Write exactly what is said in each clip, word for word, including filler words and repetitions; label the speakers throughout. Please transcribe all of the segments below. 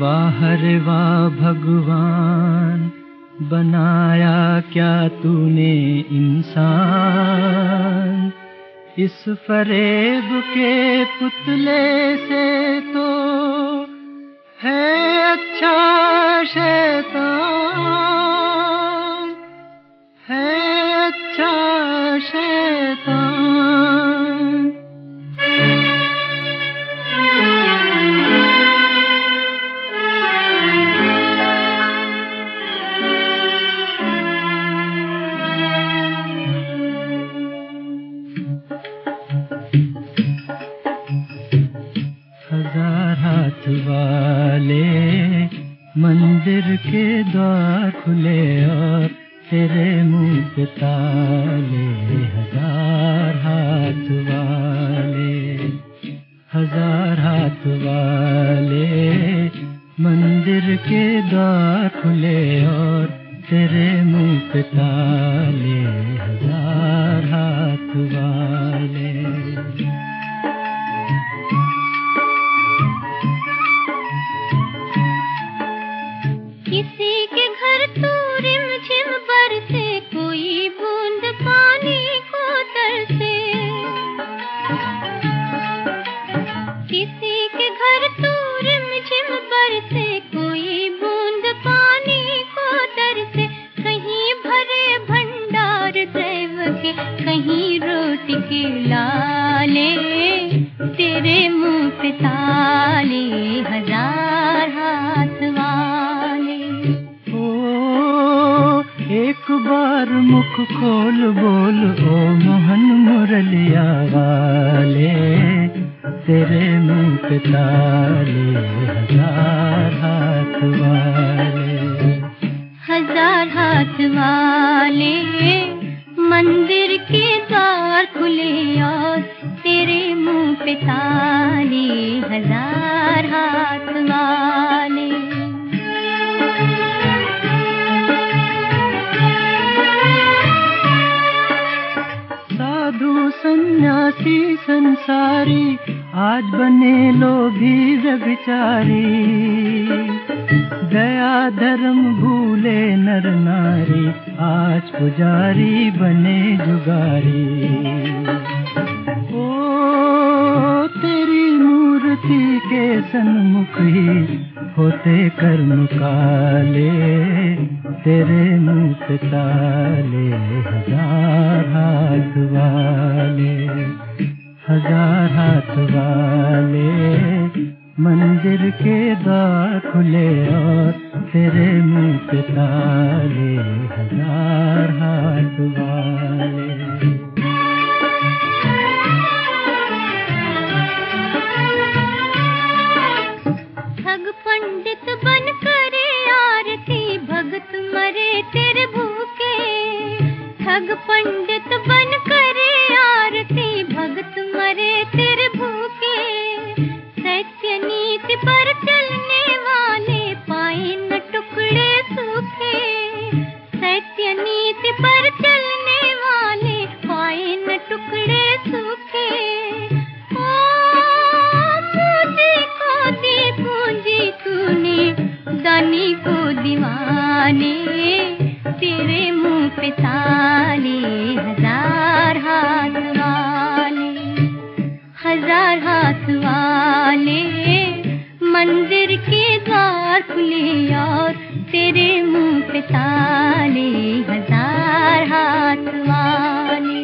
Speaker 1: वाह रे वाह भगवान, बनाया क्या तूने इंसान। इस फरेब के पुतले से तो है अच्छा शैतान, है अच्छा शैतान। हजार हाथ वाले मंदिर के द्वार खुले और तेरे मुंह पे ताले। हजार हाथ वाले, हजार हाथ वाले मंदिर के द्वार खुले और तेरे मुंह पे ताले। हजार हाथ वाले।
Speaker 2: किसी के घर तू रिमझिम बरसे, कोई बूंद पानी को तरसे। किसी के घर तू रिमझिम बरसे, कोई बूंद पानी को तरसे। कहीं भरे भंडार दैव के, कहीं रोटी के लाले, तेरे मुंह पे ताले। हजार हाथ वाले।
Speaker 1: एक बार मुख खोल बोल ओ मोहन मुरलिया वाले, तेरे मुंह पे ताले। हजार हाथ वाले,
Speaker 2: हजार हाथ वाले मंदिर के द्वार खुले और तेरे मुंह पे ताले। हजार हाथ वाले।
Speaker 1: साधु सन्यासी संसारी आज बने लोभी व्यभिचारी। दया धर्म भूले नर नारी, आज पुजारी बने जुगारी। ओ तेरी मूर्ति के सन्मुख ही होते कर्म काले, तेरे मुंह पे ताले। हजार हाथ वाले, हजार हाथ वाले मंदिर के द्वार खुले और तेरे मुंह पे ताले। हजार हाथ वाले।
Speaker 2: ठग पंडित बन करे आरती, भगत मरे तेरे भूखे। ठग पंडित बन करे आरती, भगत मरे तेरे भूखे। सत्य नीति पर चलने वाले पाए न टुकड़े सूखे। सत्य नीति पर चलने वाले पाए न टुकड़े सूखे। ओ पूंजी को दी पूंजी तूने, दानी को दीवाने, तेरे मुंह पे ताले। हजार हाथ वाले, हजार हाथ वाले मंदिर के द्वार खुले और तेरे मुंह पे ताले। हजार हाथ वाले।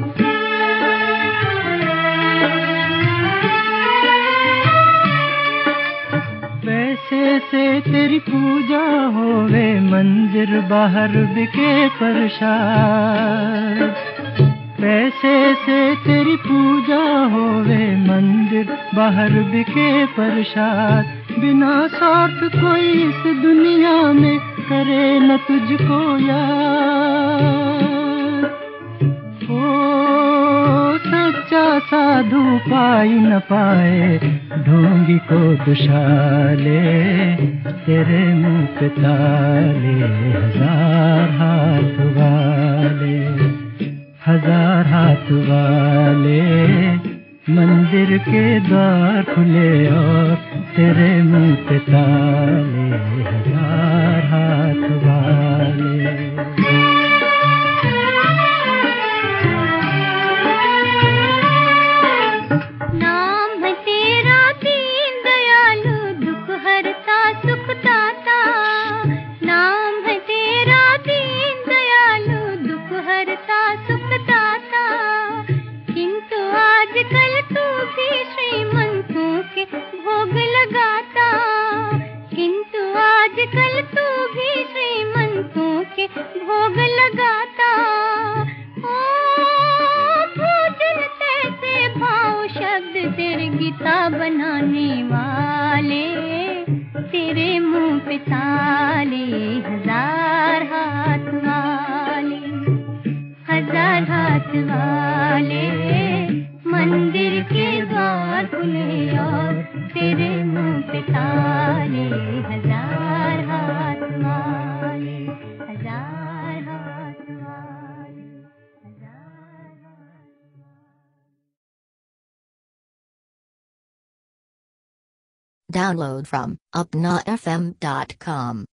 Speaker 1: पैसे से तेरी पूजा होवे, मंदिर बाहर बिके प्रसाद। पैसे से तेरी पूजा होवे, मंदिर बाहर बिके प्रसाद। बिना स्वार्थ कोई इस दुनिया में करे न तुझको याद। ओ सच्चा साधु पाई न पाए ढोंगी को दुशाले, तेरे मुंह पे ताले। हजार हाथ वाले, हजार हाथ वाले मंदिर के द्वार खुले और तेरे मुंह पे ताले हजार हाथ वाले।
Speaker 2: नाम है तेरा दीन दयालु, दुख हरता सुख दाता। नाम है तेरा दीन दयालु, दुख हरता सुख दाता। किंतु आजकल तू भी श्रीमंतों के भोग लगाता। किंतु आजकल तू भी श्रीमंतों के भोग लगाता। ओ भोजन तैसे भाव शब्द तेरे गीता बनाने वाले। तेरे मुंह पे ताले हजार हाथ वाले, हजार हाथ वाले। मंदिर के द्वार खुले और तेरे मुंह पे ताले हजार हाथ वाले, हजार हाथ वाले, हजार हाथ।
Speaker 3: Download from upna f m dot com.